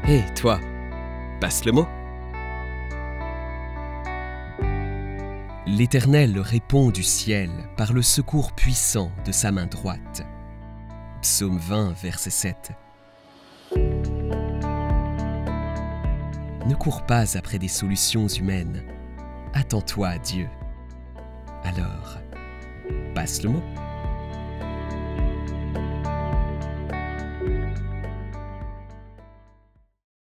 Hé, toi, passe le mot. L'Éternel répond du ciel par le secours puissant de sa main droite. Psaume 20, verset 7. Ne cours pas après des solutions humaines. Attends-toi à Dieu. Alors, passe le mot.